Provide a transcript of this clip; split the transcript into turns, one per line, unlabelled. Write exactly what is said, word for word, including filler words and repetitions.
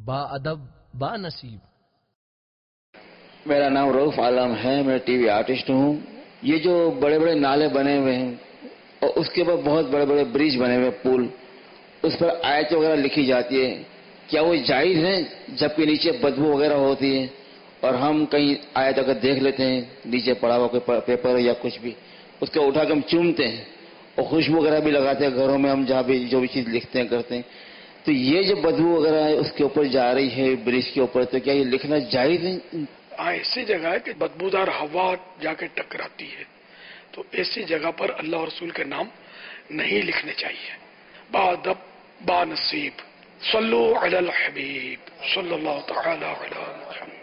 बाअदब बानसीब।
मेरा नाम रऊफ आलम है, मैं टीवी आर्टिस्ट हूँ। ये जो बड़े बड़े नाले बने हुए हैं और उसके ऊपर बहुत बड़े बड़े ब्रिज बने हुए हैं, पुल, उस पर आयत वगैरह लिखी जाती है, क्या वो जायज है? जबकि नीचे बदबू वगैरह होती है और हम कहीं आयत अगर देख लेते हैं नीचे पड़ा हुआ कोई पेपर या कुछ भी, उसको उठा के हम चूमते हैं और खुशबू वगैरह भी लगाते हैं घरों में, हम जहाँ भी जो भी चीज लिखते हैं करते हैं। तो ये जो बदबू वगैरह है उसके ऊपर जा रही है ब्रिज के ऊपर, तो क्या ये लिखना जायज है?
हाँ, ऐसी जगह है कि बदबूदार हवा जाके टकराती है, तो ऐसी जगह पर अल्लाह और रसूल के नाम नहीं लिखने चाहिए। बाअदब बानसीब। सल्लु अलल हबीब सल्लल्लाहु तआला अला मुहम्मद।